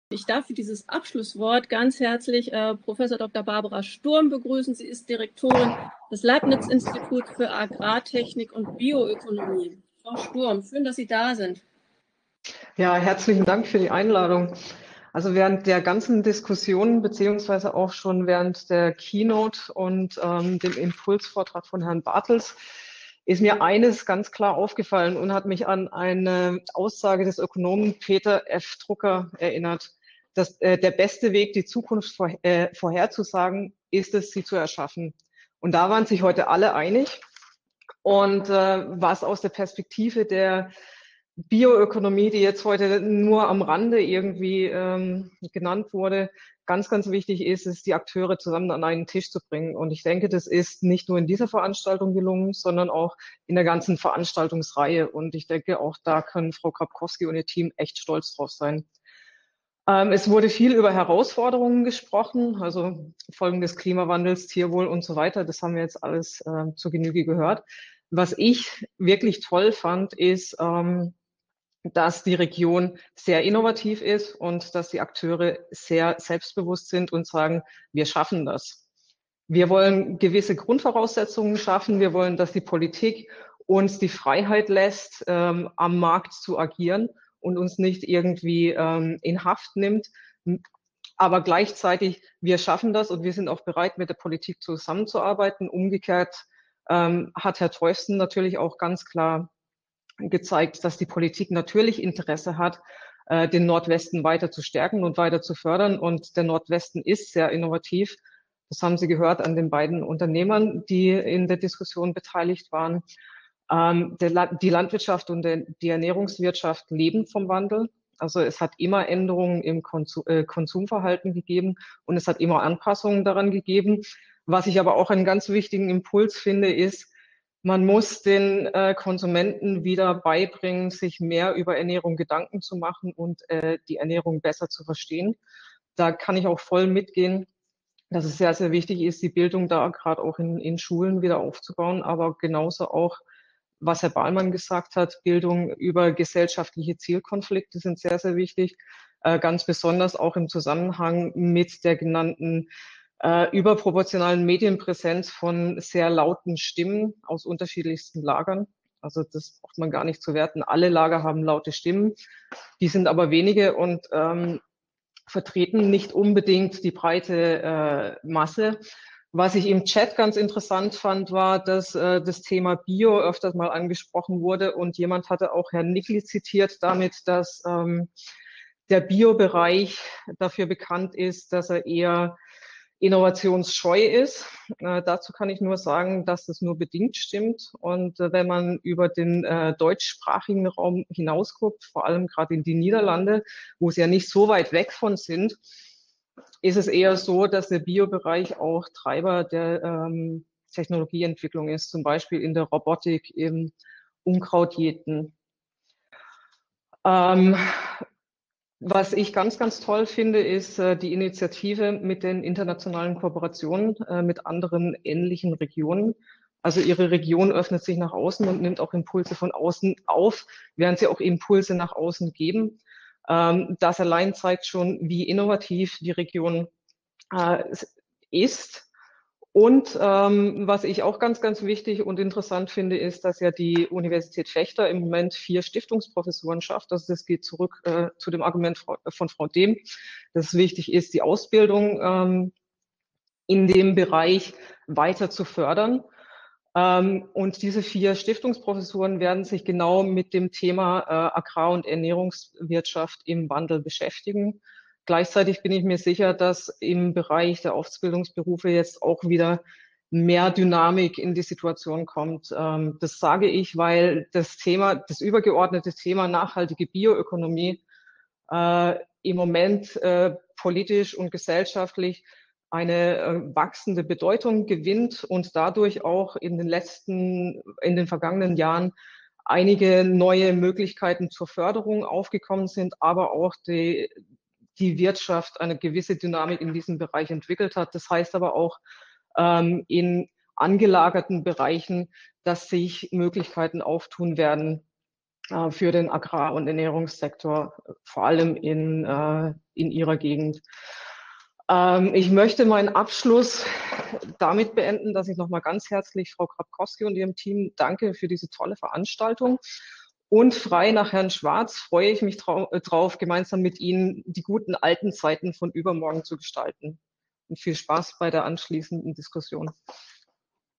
Ich darf für dieses Abschlusswort ganz herzlich Professor Dr. Barbara Sturm begrüßen. Sie ist Direktorin des Leibniz-Instituts für Agrartechnik und Bioökonomie. Frau Sturm, schön, dass Sie da sind. Ja, herzlichen Dank für die Einladung. Also während der ganzen Diskussion, beziehungsweise auch schon während der Keynote und dem Impulsvortrag von Herrn Bartels, ist mir eines ganz klar aufgefallen und hat mich an eine Aussage des Ökonomen Peter F. Drucker erinnert, dass der beste Weg, die Zukunft vorherzusagen, ist es, sie zu erschaffen. Und da waren sich heute alle einig. Und was aus der Perspektive der Bioökonomie, die jetzt heute nur am Rande irgendwie genannt wurde, ganz, ganz wichtig ist, die Akteure zusammen an einen Tisch zu bringen. Und ich denke, das ist nicht nur in dieser Veranstaltung gelungen, sondern auch in der ganzen Veranstaltungsreihe. Und ich denke, auch da können Frau Grabkowski und ihr Team echt stolz drauf sein. Es wurde viel über Herausforderungen gesprochen, also Folgen des Klimawandels, Tierwohl und so weiter. Das haben wir jetzt alles zur Genüge gehört. Was ich wirklich toll fand, ist, dass die Region sehr innovativ ist und dass die Akteure sehr selbstbewusst sind und sagen, wir schaffen das. Wir wollen gewisse Grundvoraussetzungen schaffen. Wir wollen, dass die Politik uns die Freiheit lässt, am Markt zu agieren und uns nicht irgendwie in Haft nimmt. Aber gleichzeitig, wir schaffen das und wir sind auch bereit, mit der Politik zusammenzuarbeiten. Umgekehrt hat Herr Troisten natürlich auch ganz klar gezeigt, dass die Politik natürlich Interesse hat, den Nordwesten weiter zu stärken und weiter zu fördern. Und der Nordwesten ist sehr innovativ. Das haben Sie gehört an den beiden Unternehmern, die in der Diskussion beteiligt waren. Die Landwirtschaft und die Ernährungswirtschaft leben vom Wandel. Also es hat immer Änderungen im Konsumverhalten gegeben und es hat immer Anpassungen daran gegeben. Was ich aber auch einen ganz wichtigen Impuls finde, ist, man muss den Konsumenten wieder beibringen, sich mehr über Ernährung Gedanken zu machen und die Ernährung besser zu verstehen. Da kann ich auch voll mitgehen, dass es sehr, sehr wichtig ist, die Bildung da gerade auch in Schulen wieder aufzubauen, aber genauso auch, was Herr Bahlmann gesagt hat, Bildung über gesellschaftliche Zielkonflikte sind sehr, sehr wichtig, ganz besonders auch im Zusammenhang mit der genannten überproportionalen Medienpräsenz von sehr lauten Stimmen aus unterschiedlichsten Lagern. Also das braucht man gar nicht zu werten. Alle Lager haben laute Stimmen, die sind aber wenige und vertreten nicht unbedingt die breite Masse. Was ich im Chat ganz interessant fand, war, dass das Thema Bio öfters mal angesprochen wurde und jemand hatte auch Herrn Nickel zitiert damit, dass der Bio-Bereich dafür bekannt ist, dass er eher innovationsscheu ist. Dazu kann ich nur sagen, dass das nur bedingt stimmt. Und wenn man über den deutschsprachigen Raum hinausguckt, vor allem gerade in die Niederlande, wo sie ja nicht so weit weg von sind, ist es eher so, dass der Biobereich auch Treiber der Technologieentwicklung ist, zum Beispiel in der Robotik, im Unkrautjäten. Was ich ganz, ganz toll finde, ist die Initiative mit den internationalen Kooperationen mit anderen ähnlichen Regionen. Also Ihre Region öffnet sich nach außen und nimmt auch Impulse von außen auf, während sie auch Impulse nach außen geben. Das allein zeigt schon, wie innovativ die Region ist. Und was ich auch ganz, ganz wichtig und interessant finde, ist, dass ja die Universität Vechta im Moment 4 Stiftungsprofessuren schafft. Also das geht zurück zu dem Argument von Frau Dehm, dass es wichtig ist, die Ausbildung in dem Bereich weiter zu fördern. Und diese 4 Stiftungsprofessuren werden sich genau mit dem Thema Agrar- und Ernährungswirtschaft im Wandel beschäftigen. Gleichzeitig bin ich mir sicher, dass im Bereich der Ausbildungsberufe jetzt auch wieder mehr Dynamik in die Situation kommt. Das sage ich, weil das Thema, das übergeordnete Thema nachhaltige Bioökonomie im Moment politisch und gesellschaftlich eine wachsende Bedeutung gewinnt und dadurch auch in den vergangenen Jahren einige neue Möglichkeiten zur Förderung aufgekommen sind, aber auch die Wirtschaft eine gewisse Dynamik in diesem Bereich entwickelt hat. Das heißt aber auch in angelagerten Bereichen, dass sich Möglichkeiten auftun werden, für den Agrar- und Ernährungssektor, vor allem in Ihrer Gegend. Ich möchte meinen Abschluss damit beenden, dass ich nochmal ganz herzlich Frau Grabkowski und ihrem Team danke für diese tolle Veranstaltung. Und frei nach Herrn Schwarz freue ich mich drauf, gemeinsam mit Ihnen die guten alten Zeiten von übermorgen zu gestalten. Und viel Spaß bei der anschließenden Diskussion.